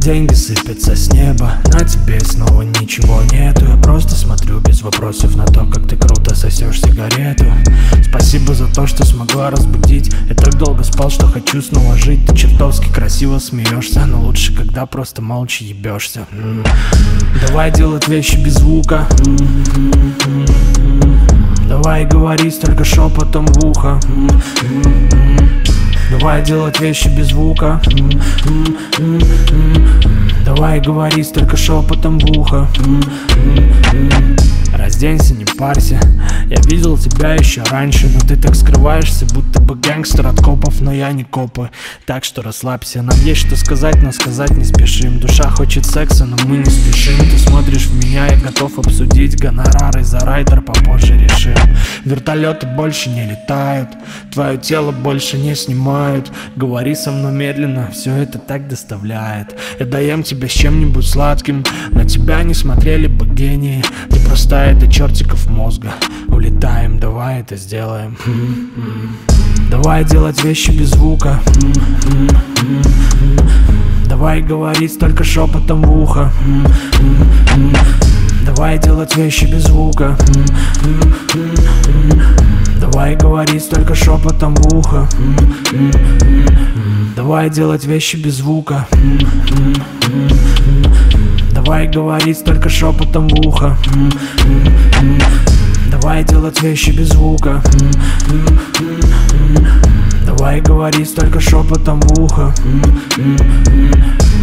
Деньги сыпятся с неба, на тебе снова ничего нету. Я просто смотрю без вопросов на то, как ты круто сосешь сигарету. Спасибо за то, что смогла разбудить. Я так долго спал, что хочу снова жить. Ты чертовски красиво смеешься, но лучше, когда просто молча ебешься. Давай делать вещи без звука. Давай говорить только шепотом в ухо. Давай делать вещи без звука. Давай говорить только шепотом в ухо. Разденься, не парься, я видел тебя еще раньше. Но ты так скрываешься, будто бы гангстер от копов. Но я не копы, так что расслабься. Нам есть что сказать, но сказать не спешим. Душа хочет секса, но мы не спешим. Ты смотришь в меня, я готов обсудить гонорары за райдер, попозже решим. Вертолеты больше не летают, твое тело больше не снимают. Говори со мной медленно, все это так доставляет. Я доем тебя с чем-нибудь сладким. На тебя не смотрели бы гении. Ты просто до чертиков мозга. Улетаем, давай это сделаем. Давай делать вещи без звука. Давай говорить только шепотом в ухо. Давай делать вещи без звука. Давай говорить только шепотом в ухо. Давай делать вещи без звука. Давай говорить только шепотом в ухо. Давай делать вещи без звука. Давай говорить только шепотом в ухо.